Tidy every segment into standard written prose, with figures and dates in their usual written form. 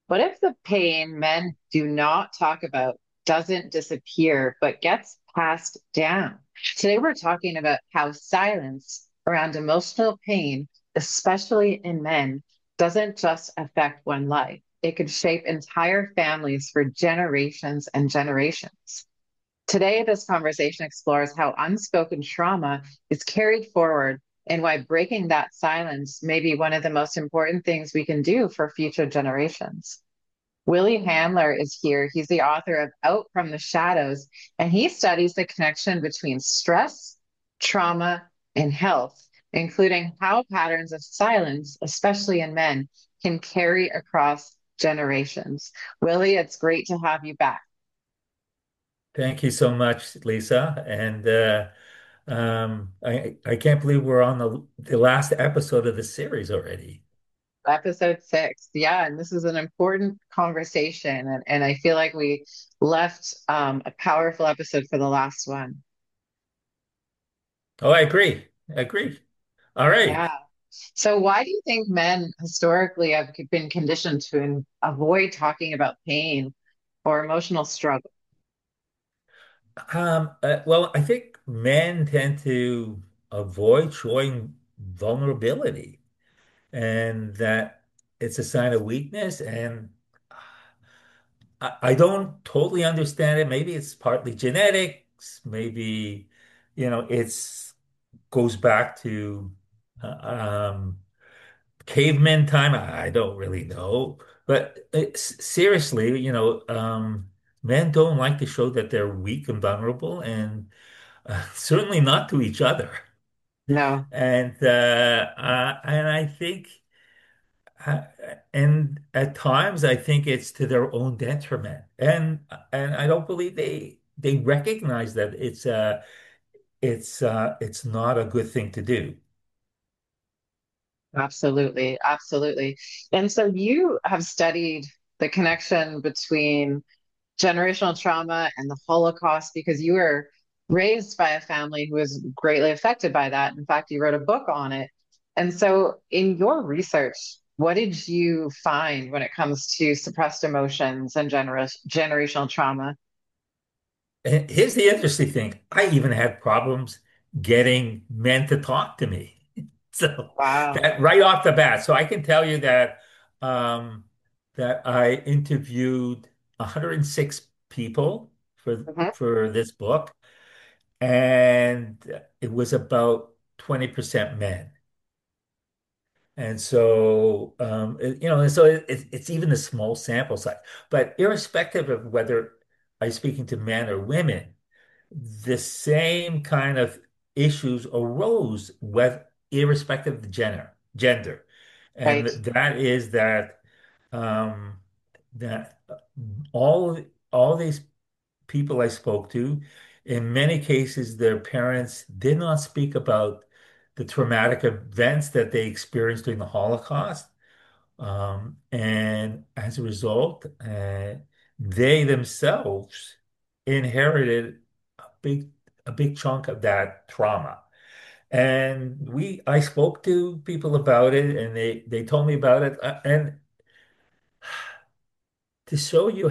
What if the pain men do not talk about doesn't disappear, but gets passed down? Today, we're talking about how silence around emotional pain, especially in men, doesn't just affect one life. It could shape entire families for generations and generations. Today, this conversation explores how unspoken trauma is carried forward and why breaking that silence may be one of the most important things we can do for future generations. Willie Handler is here. He's the author of Out from the Shadows, and he studies the connection between stress, trauma, and health, including how patterns of silence, especially in men, can carry across generations. Willie, it's great to have you back. Thank you so much, Lisa. And I can't believe we're on the last episode of the series already. Episode 6. Yeah, and this is an important conversation. And I feel like we left a powerful episode for the last one. Oh, I agree. I agree. All right. Yeah. So, why do you think men historically have been conditioned to avoid talking about pain or emotional struggle? Well, I think men tend to avoid showing vulnerability, and that it's a sign of weakness. And I don't totally understand it. Maybe it's partly genetics. Maybe, it's goes back to uh, um, caveman time. I don't really know. But seriously, men don't like to show that they're weak and vulnerable, and certainly not to each other. No, And I think, uh, and at times, I think it's to their own detriment. And I don't believe they recognize that it's not a good thing to do. absolutely. Absolutely. And so, you have studied the connection between generational trauma and the Holocaust because you were raised by a family who was greatly affected by that. In fact, you wrote a book on it. And so, in your research, what did you find when it comes to suppressed emotions and generational trauma? And here's the interesting thing. I even had problems getting men to talk to me. So Wow. that right off the bat. So I can tell you um, that I interviewed 106 people Mhm. for this book, and it was about 20% men. And so, and so it's even a small sample size. But irrespective of whether I'm speaking to men or women, the same kind of issues arose with irrespective of the gender. And Right. that is um, that all these people I spoke to, in many cases, their parents did not speak about the traumatic events that they experienced during the Holocaust. And as a result, they themselves inherited big a big chunk of that trauma. And I spoke to people about it, and they told me about it. And to show you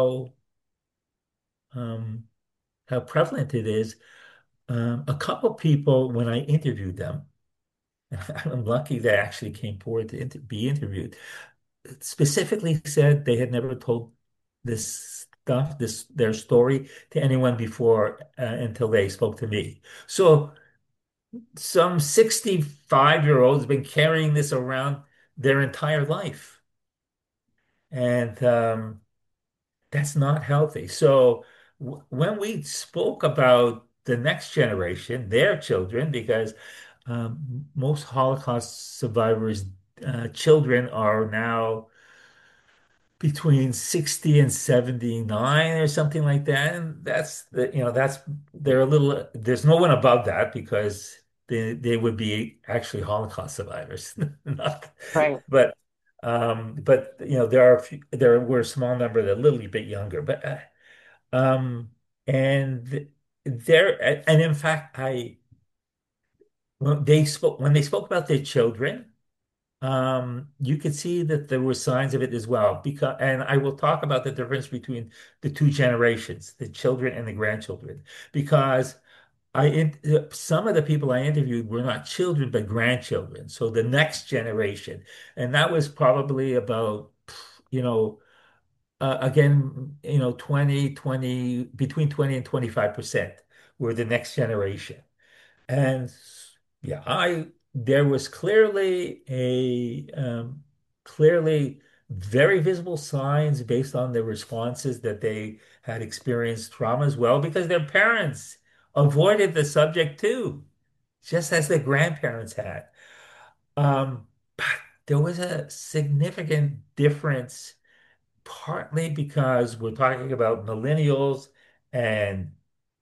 um, how prevalent it is, a couple people when I interviewed them, I'm lucky they actually came forward to be interviewed, specifically said they had never told their story to anyone before until they spoke to me. So some 65-year-old has been carrying this around their entire life. And that's not healthy. So when we spoke about the next generation, their children, because most Holocaust survivors' children are now between 60 and 79 or something like that. And they're a little, there's no one above that because they would be actually Holocaust survivors. Not, Right. but, there are there were a small number that are a little bit younger, um, and and in fact, when they spoke about their children, you could see that there were signs of it as well. Because, and I will talk about the difference between the two generations, the children and the grandchildren, because some of the people I interviewed were not children but grandchildren, so the next generation, and that was probably about, you know, again, 20 between 20 and 25% were the next generation. And yeah, there was clearly very visible signs based on the responses that they had experienced trauma as well, because their parents avoided the subject too, just as their grandparents had. But there was a significant difference, partly because we're talking about millennials and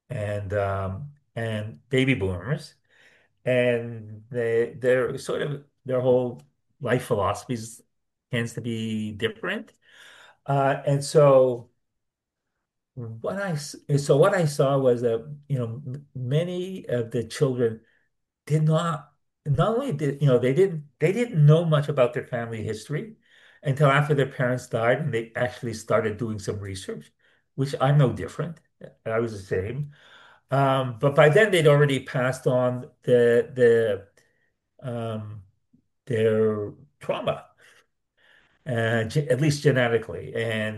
and baby boomers, and they're sort of their whole life philosophies tends to be different. And so what I saw was that many of the children did not only did they didn't know much about their family history until after their parents died, and they actually started doing some research, which I'm no different. I was the same. But by then they'd already passed on um, their trauma, at least genetically.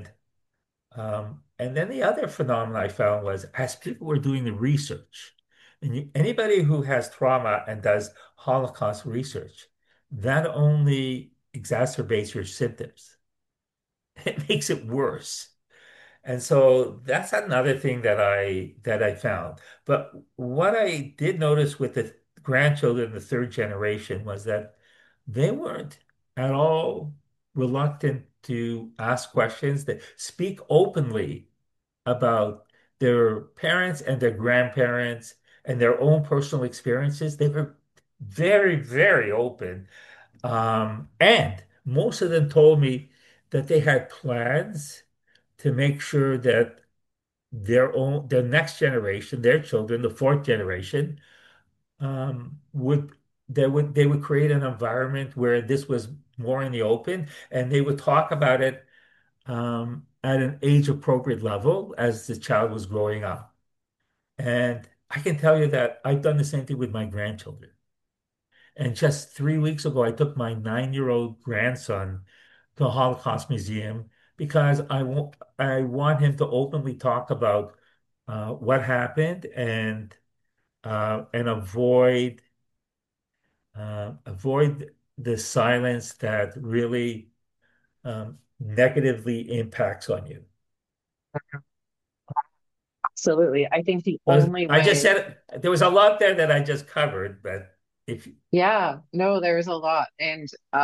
And then the other phenomenon I found was, as people were doing the research, and anybody who has trauma and does Holocaust research, that only exacerbates your symptoms. It makes it worse. And so that's another thing that I found. But what I did notice with the grandchildren, the third generation, was that they weren't at all reluctant to ask questions, that speak openly about their parents and their grandparents and their own personal experiences. They were very, very open. And most of them told me that they had plans to make sure that their next generation, their children, the fourth generation, would they would create an environment where this was more in the open, and they would talk about it at an age appropriate level as the child was growing up. And I can tell you that I've done the same thing with my grandchildren. And just 3 weeks ago, I took my 9-year-old grandson to a Holocaust museum because I want him to openly talk about what happened, and avoid the silence that really negatively impacts on you. Absolutely. I think the So only I just way, said there was a lot there that I just covered, but if yeah, no, there's a lot. And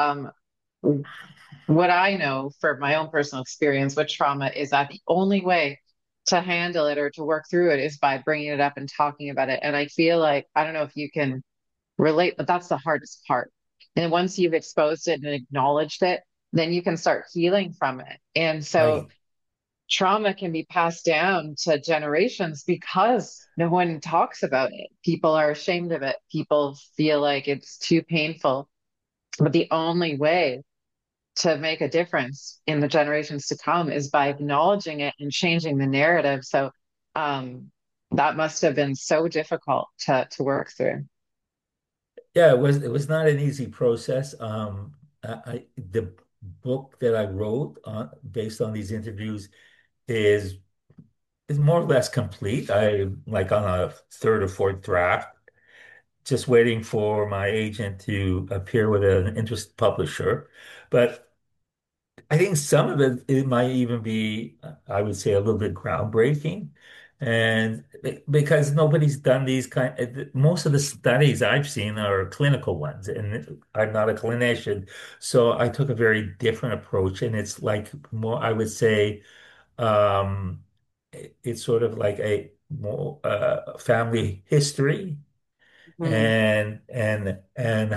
what I know for my own personal experience with trauma is that the only way to handle it or to work through it is by bringing it up and talking about it. And I feel like, I don't know if you can relate, but that's the hardest part. And once you've exposed it and acknowledged it, then you can start healing from it. And so right, trauma can be passed down to generations because no one talks about it. People are ashamed of it. People feel like it's too painful. But the only way to make a difference in the generations to come is by acknowledging it and changing the narrative. So that must have been so difficult to work through. yeah, it was not an easy process. The book that I wrote based on these interviews is is more or less complete. I'm like on a third or fourth draft, just waiting for my agent to appear with an interest publisher. But I think some of it might even be, I would say, a little bit groundbreaking. And because nobody's done most of the studies I've seen are clinical ones, and I'm not a clinician. So I took a very different approach, and it's like more, I would say, um, it's sort of like a more family history, Mhm. and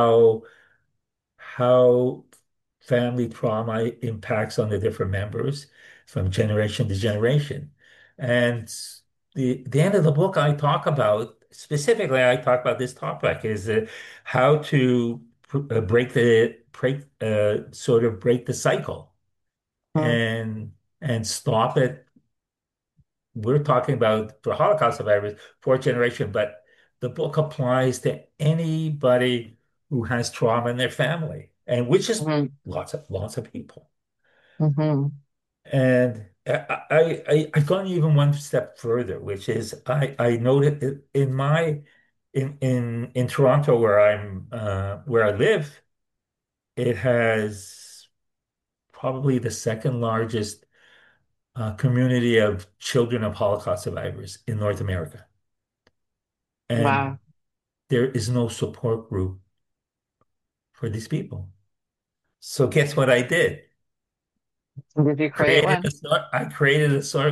how family trauma impacts on the different members from generation to generation. And the end of the book, I talk about specifically, I talk about this topic is how to break sort of break the cycle Mm, and stop it. We're talking about for Holocaust survivors, fourth generation, but the book applies to anybody who has trauma in their family, and which is mhm, lots of people. mhm. And I've gone even one step further, which is I noted in my in Toronto where I live, it has probably the second largest community of children of Holocaust survivors in North America. And Wow. there is no support group for these people. So guess what I did? Did you create one? I created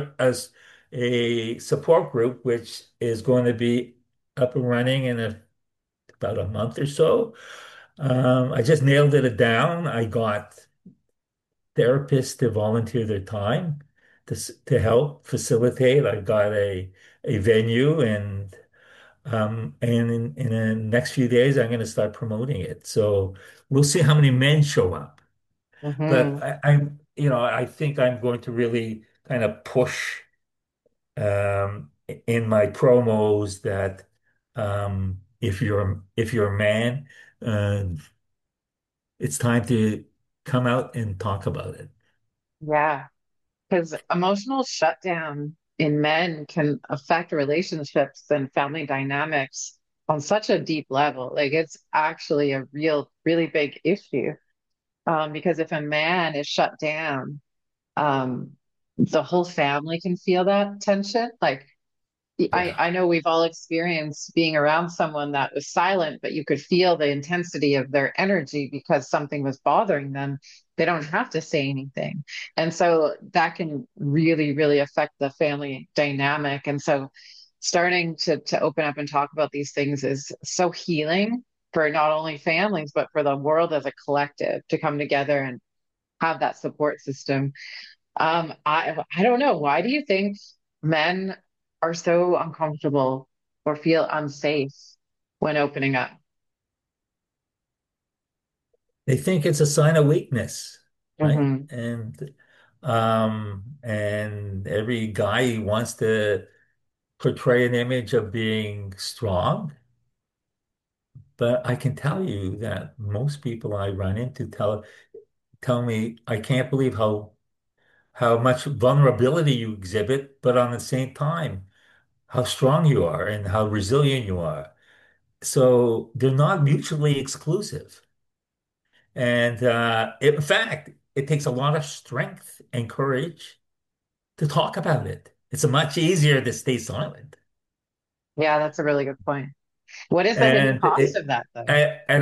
a support group which is going to be up and running in about a month or so. I just nailed it down. I got therapists to volunteer their time to help facilitate. I got a venue and in the next few days I'm going to start promoting it. So we'll see how many men show up. But Hmm. I think I'm going to really kind of push in my promos that if you're a man, uh, it's time to come out and talk about it. Yeah. Because emotional shutdown in men can affect relationships and family dynamics on such a deep level. Like it's actually a really big issue. Because if a man is shut down, um, the whole family can feel that tension. Like Yeah. I know we've all experienced being around someone that was silent, but you could feel the intensity of their energy because something was bothering them. They don't have to say anything. And so that can really affect the family dynamic. And so starting to open up and talk about these things is so healing for not only families, but for the world as a collective to come together and have that support system. I don't know. Why do you think men are so uncomfortable or feel unsafe when opening up? They think it's a sign of weakness, right? Hmm. And every guy wants to portray an image of being strong. But I can tell you that most people I run into tell me I can't believe how much vulnerability you exhibit, but on the same time, how strong you are and how resilient you are. So they're not mutually exclusive. And in fact, it takes a lot of strength and courage to talk about it. It's much easier to stay silent. Yeah, that's a really good point. What is the hidden And cost of that, though?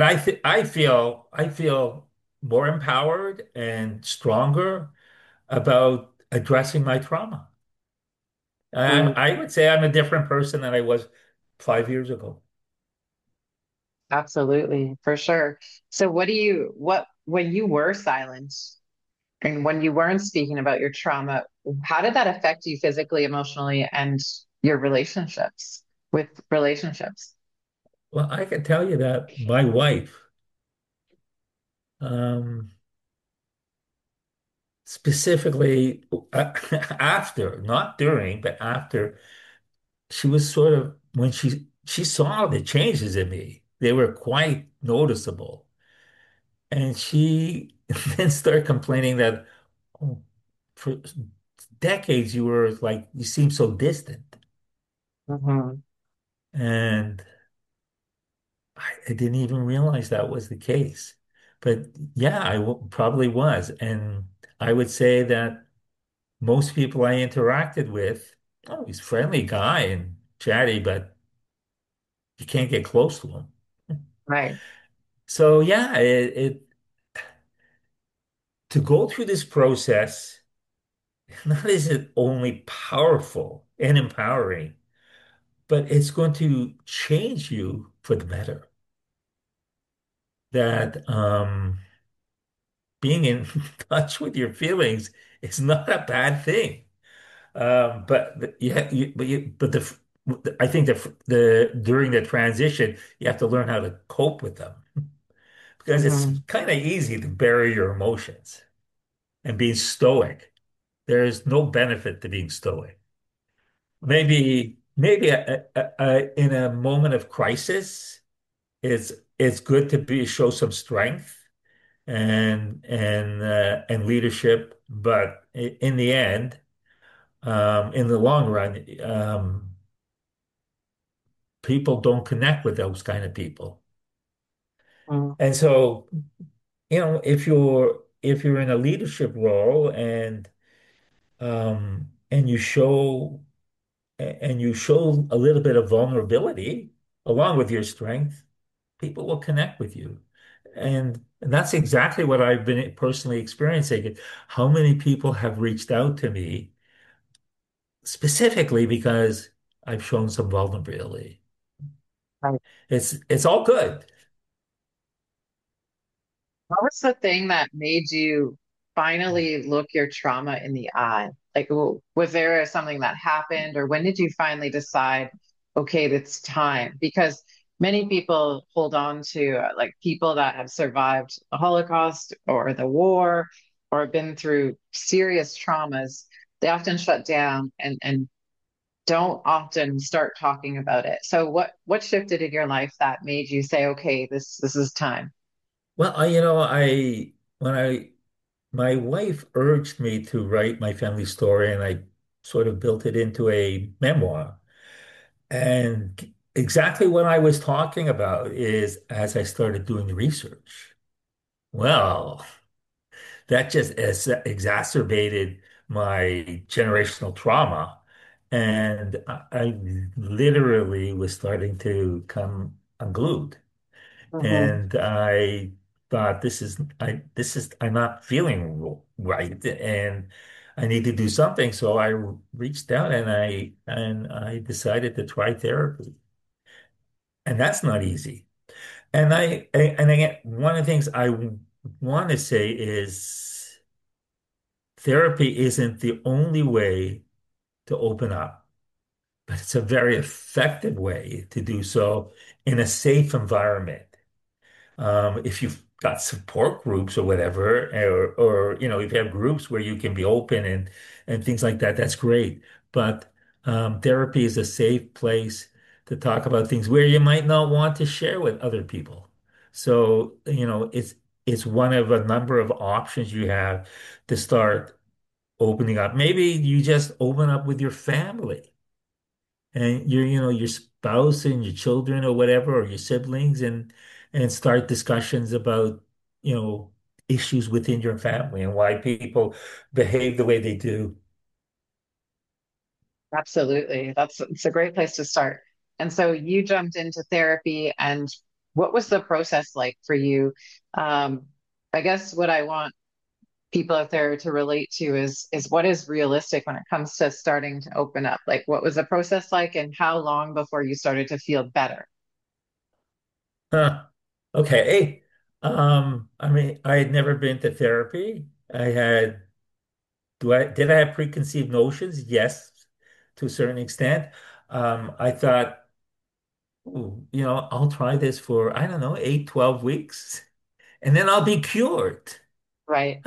I feel more empowered and stronger about addressing my trauma. Mm, I would say I'm a different person than I was 5 years ago. absolutely, for sure. So, when you were silent and when you weren't speaking about your trauma, how did that affect you physically, emotionally, and your relationships? Well, I can tell you that my wife, um, specifically after, not during, but after, she was sort of when she saw the changes in me, they were quite noticeable. And she then started complaining that oh, for decades you were like you seem so distant. Hmm. And I didn't even realize that was the case. But yeah, probably was. And I would say that most people I interacted with, oh, he's a friendly guy and chatty, but you can't get close to him. Right. So yeah, to go through this process, not is it only powerful and empowering, but it's going to change you for the better. That being in touch with your feelings is not a bad thing. I think the during the transition, you have to learn how to cope with them because it's Hmm. kind of easy to bury your emotions and being stoic. There is no benefit to being stoic. Maybe in a moment of crisis, it's good to be show some strength and leadership. But in the end, in the long run, people don't connect with those kind of people. And so, if you're in a leadership role and you show a little bit of vulnerability along with your strength, people will connect with you. And that's exactly what I've been personally experiencing. How many people have reached out to me specifically because I've shown some vulnerability. Right. It's all good. What was the thing that made you finally look your trauma in the eye? Like, was there something that happened, or when did you finally decide, okay, it's time? Because many people hold on to like people that have survived the Holocaust or the war or been through serious traumas. They often shut down and don't often start talking about it. So what shifted in your life that made you say, okay, this is time? Well, I when I my wife urged me to write my family story, and I sort of built it into a memoir. And exactly what I was talking about is as I started doing the research. Well, that just exacerbated my generational trauma. And I literally was starting to come unglued. Hmm. And I thought, I'm not feeling right, and I need to do something. So I reached out and I decided to try therapy. And that's not easy. And again, one of the things I want to say is therapy isn't the only way to open up, but it's a very effective way to do so in a safe environment. If you've got support groups or whatever, or if you have groups where you can be open and things like that, that's great. But therapy is a safe place to talk about things where you might not want to share with other people. So, it's one of a number of options you have to start opening up. Maybe you just open up with your family and your spouse and your children or whatever, or your siblings, and start discussions about, you know, issues within your family and why people behave the way they do. Absolutely. It's a great place to start. And so you jumped into therapy, and what was the process like for you? Um, I guess what I want people out there to relate to is what is realistic when it comes to starting to open up? Like what was the process like and how long before you started to feel better? Huh. Okay. I mean, I had never been to therapy. Did I have preconceived notions? Yes, to a certain extent. I thought, "Ooh, I'll try this for, I don't know, 8, 12 weeks, and then I'll be cured." Right.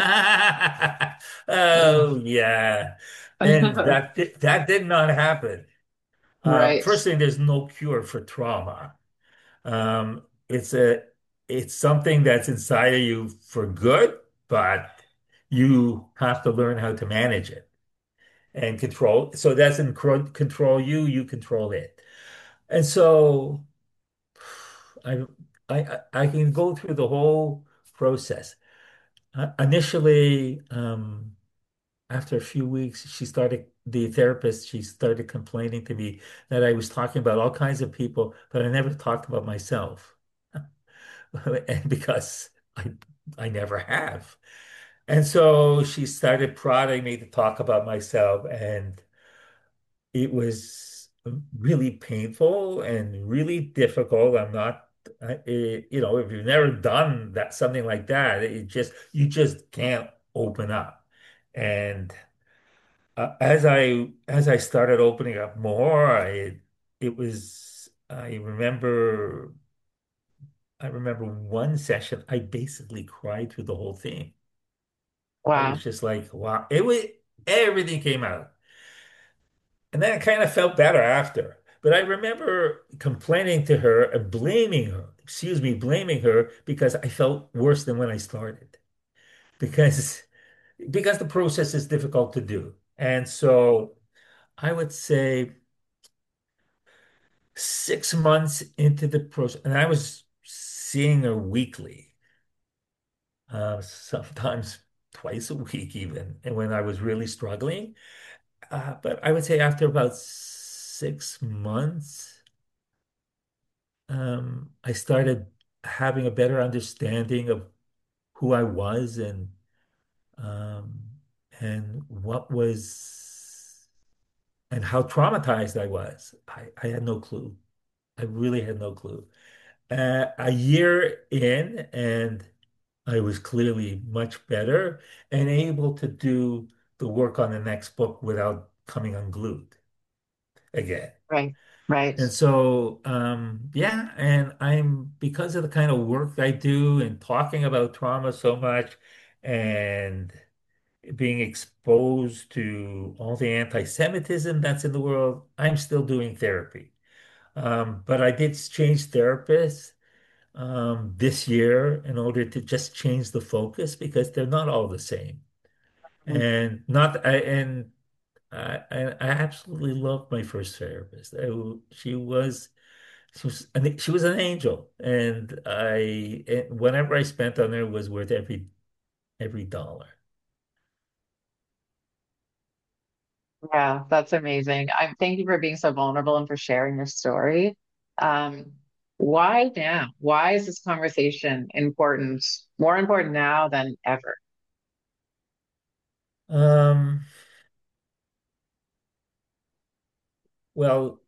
Oh yeah. And that did not happen. Right. First thing, there's no cure for trauma. Um, it's a it's something that's inside of you for good, but you have to learn how to manage it and control. So it doesn't control you, you control it. And so I I can go through the whole process. Initially, after a few weeks, the therapist, she started complaining to me that I was talking about all kinds of people, but I never talked about myself. And because I never have. And so she started prodding me to talk about myself, and it was really painful and really difficult. If you've never done that, something like that, you just can't open up. And as I started opening up more, I remember I remember one session, I basically cried through the whole thing. I was Wow. just like, wow, it was everything came out. And then I kind of felt better after. But I remember complaining to her and blaming her, excuse me, blaming her because I felt worse than when I started. Because because the process is difficult to do. And so I would say 6 months into the process, and I was seeing her weekly, sometimes twice a week even, and when I was really struggling. But I would say after about 6 months, I started having a better understanding of who I was um, and what was and how traumatized I was. I had no clue. I really had no clue. A year in, and I was clearly much better and able to do the work on the next book without coming unglued again. Right. Right. And so, yeah, and I'm because of the kind of work I do and talking about trauma so much and being exposed to all the anti-Semitism that's in the world, I'm still doing therapy. But I did change therapists this year in order to just change the focus because they're not all the same. Mhm. And not I and I absolutely loved my first therapist. She was an angel, and whenever I spent on her was worth every dollar. Yeah, that's amazing. Thank you for being so vulnerable and for sharing your story. Um, why now? Why is this conversation important, more important now than ever? Um, well,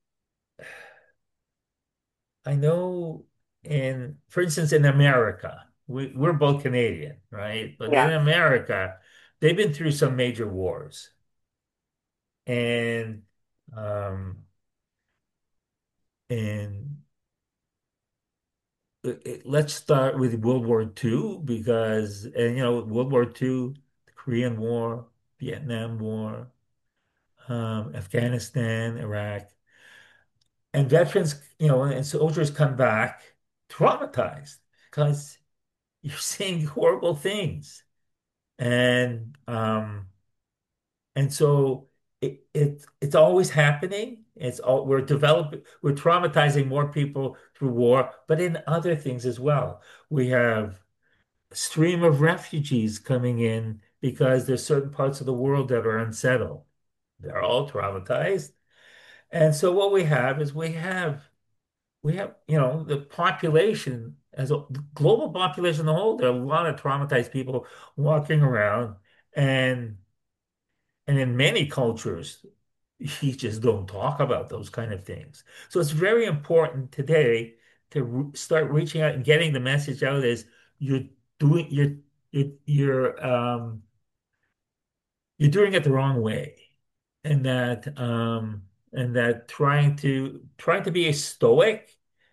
I know for instance, in America, we're both Canadian, right? But in Yeah, America, they've been through some major wars. And um, and let's start with World War II because, and World War II, the Korean War, Vietnam War, Afghanistan, Iraq, and veterans, and soldiers come back traumatized because you're seeing horrible things, and so it's always happening. We're traumatizing more people through war, but in other things as well. We have a stream of refugees coming in because there's certain parts of the world that are unsettled. They're all traumatized. And so what we have is we have the population as a global population as a whole, there are a lot of traumatized people walking around and in many cultures you just don't talk about those kind of things. So it's very important today to start reaching out and getting the message out is you're doing you're you're um you're doing it the wrong way, and that trying to be a stoic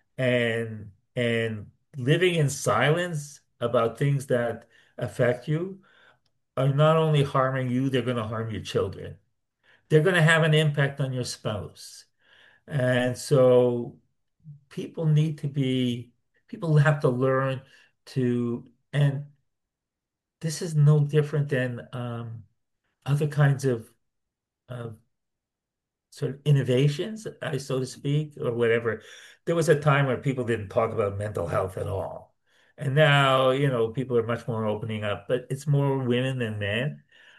and living in silence about things that affect you are not only harming you, they're going to harm your children. They're going to have an impact on your spouse. And so people have to learn and this is no different than other kinds of sort of innovations, so to speak, or whatever. There was a time where people didn't talk about mental health at all. And now, people are much more opening up, but it's more women than men.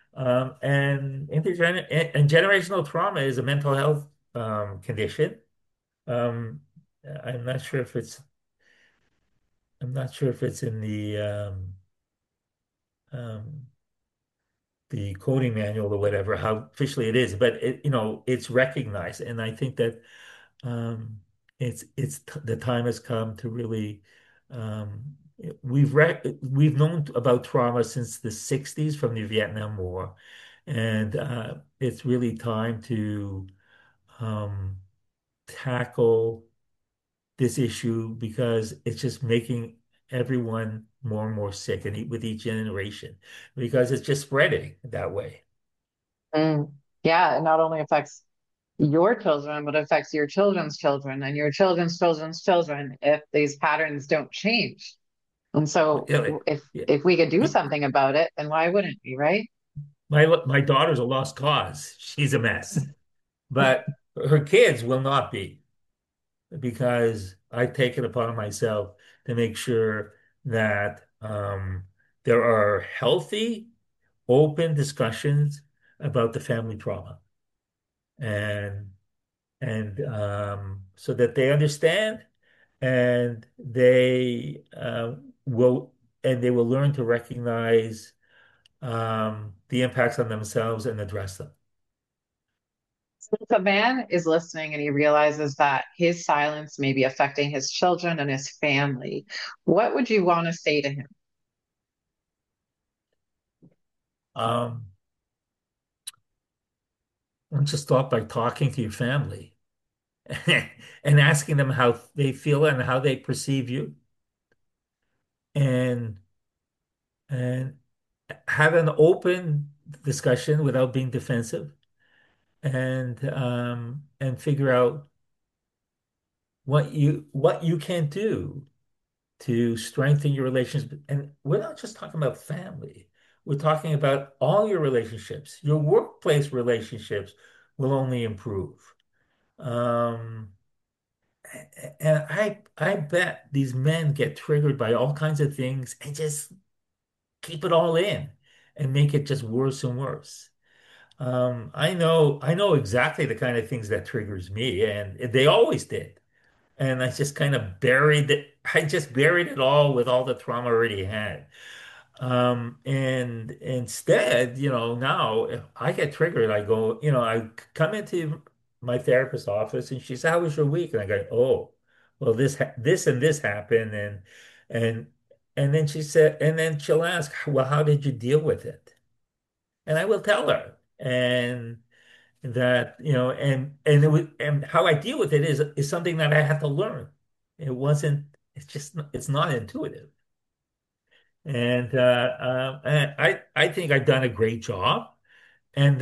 And generational trauma is a mental health condition. Um, I'm not sure if it's I'm not sure if it's in um, the coding manual or whatever, how officially it is, but it's recognized. And I think that the time has come to really um, we've known about trauma since the 60s from the Vietnam War. And it's really time to um, tackle this issue because it's just making everyone more and more sick and with each generation because it's just spreading that way. Mm. Yeah, it not only affects your children, but affects your children's children and your children's children's children if these patterns don't change. And so Yeah, if we could do yeah. something about it, then why wouldn't we, right? My daughter's a lost cause. She's a mess, but her kids will not be because I take it upon myself to make sure that there are healthy, open discussions about the family trauma and so that they understand and they will learn to recognize the impacts on themselves and address them. So if a man is listening and he realizes that his silence may be affecting his children and his family, what would you want to say to him? Um, why don't you start by talking to your family and asking them how they feel and how they perceive you, and and have an open discussion without being defensive, and figure out what you can do to strengthen your relationships. And we're not just talking about family. We're talking about all your relationships. Your workplace relationships will only improve. Um, and I bet these men get triggered by all kinds of things and just keep it all in and make it just worse and worse. I know exactly the kind of things that triggers me, and they always did. And I just kind of buried it. I just buried it all with all the trauma I already had. And instead, now if I get triggered, I go, I come into my therapist's office and she said, "How was your week?" And I go, "Oh, well, this and this happened." And, and then she said, and then she'll ask, "Well, how did you deal with it?" And I will tell her. And that, and and how I deal with it is something that I have to learn. It wasn't, it's not intuitive. And I think I've done a great job, and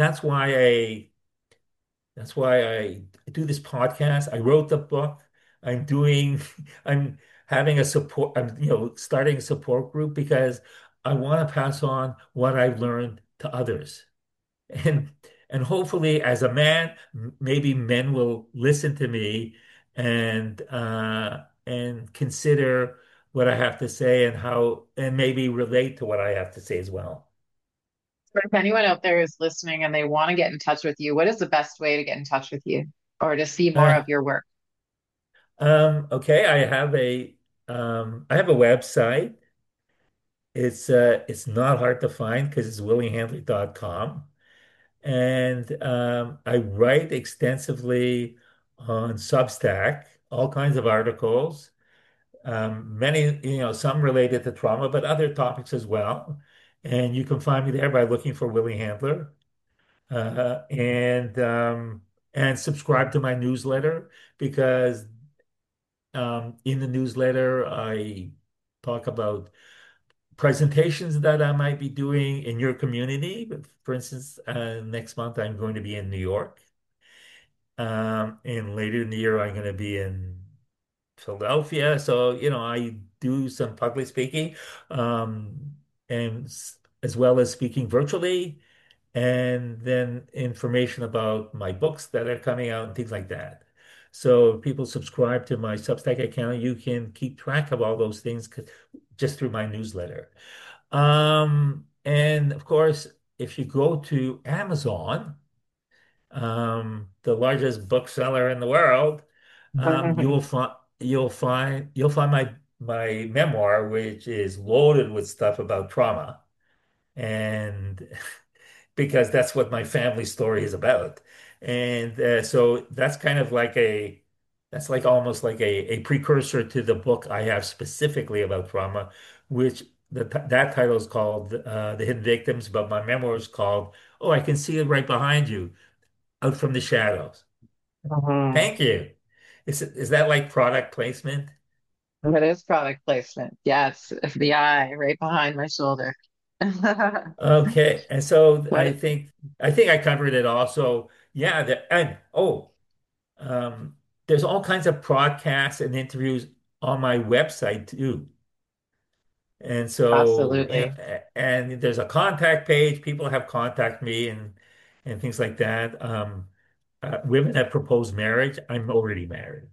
that's why I do this podcast. I wrote the book. I'm doing I'm having a support. I'm starting a support group because I want to pass on what I've learned to others, and hopefully, as a man, maybe men will listen to me and consider what I have to say and how and maybe relate to what I have to say as well. If anyone out there is listening and they want to get in touch with you, what is the best way to get in touch with you or to see more Uh, of your work? okay, I have a website. It's not hard to find because it's williehandley.com. And I write extensively on Substack, all kinds of articles, many, some related to trauma, but other topics as well. And you can find me there by looking for Willie Handler, uh, and um, and subscribe to my newsletter because in the newsletter I talk about presentations that I might be doing in your community. For instance, next month I'm going to be in New York. And later in the year, I'm going to be in Philadelphia. So, I do some public speaking, and as well as speaking virtually, and then information about my books that are coming out and things like that. So, if people subscribe to my Substack account, you can keep track of all those things just through my newsletter. And of course, if you go to Amazon, the largest bookseller in the world, you'll find my memoir, which is loaded with stuff about trauma, and because that's what my family story is about, and so that's kind of like that's like almost like a precursor to the book I have specifically about trauma, which that title is called The Hidden Victims, but my memoir is called Oh, I Can See It Right Behind You, Out from the Shadows. Mhm. Thank you. Is that like product placement? It is product placement. Yes, the eye right behind my shoulder. Okay, and so What I think I covered it all. So yeah, and um, there's all kinds of podcasts and interviews on my website too. And so, absolutely. and there's a contact page. People have contact me and things like that. Women have proposed marriage. I'm already married.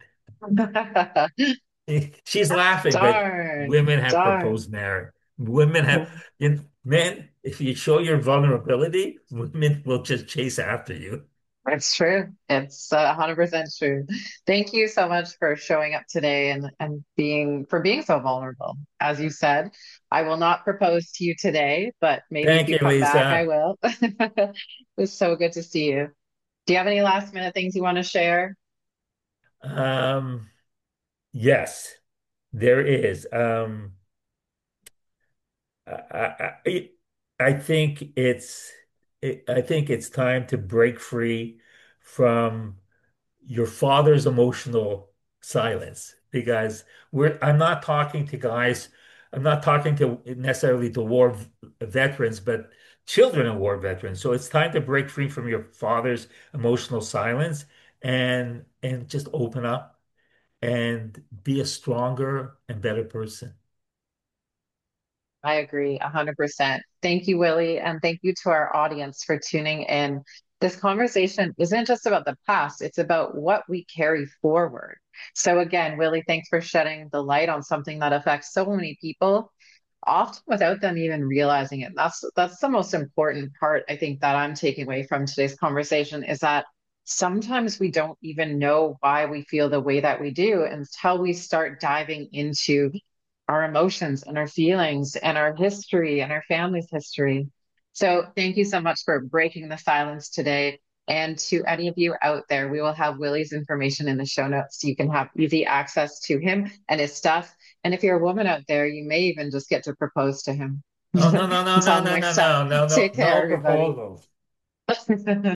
She's laughing, but Darn, women have darn. proposed marriage. Women have, men, if you show your vulnerability, women will just chase after you. It's true. It's 100% true. Thank you so much for showing up today and being so vulnerable. As you said, I will not propose to you today, but maybe if Thank you you, come back, I Lisa. will. It was so good to see you. Do you have any last minute things you want to share? Um, yes, there is. I, I think I think it's time to break free from your father's emotional silence because I'm not talking to guys, I'm not talking to necessarily the veterans, but children of war veterans. So it's time to break free from your father's emotional silence and just open up and be a stronger and better person. I agree 100%. Thank you, Willie, and thank you to our audience for tuning in. This conversation isn't just about the past, it's about what we carry forward. So, again, Willie, thanks for shedding the light on something that affects so many people, often without them even realizing it. That's the most important part, I think, that I'm taking away from today's conversation is that sometimes we don't even know why we feel the way that we do until we start diving into our emotions and our feelings and our history and our family's history. So, thank you so much for breaking the silence today. And to any of you out there, we will have Willie's information in the show notes so you can have easy access to him and his stuff. And if you're a woman out there, you may even just get to propose to him. Oh, no, no, no, no, Until no, no, next time, no, no, no, take care, no everybody. proposals.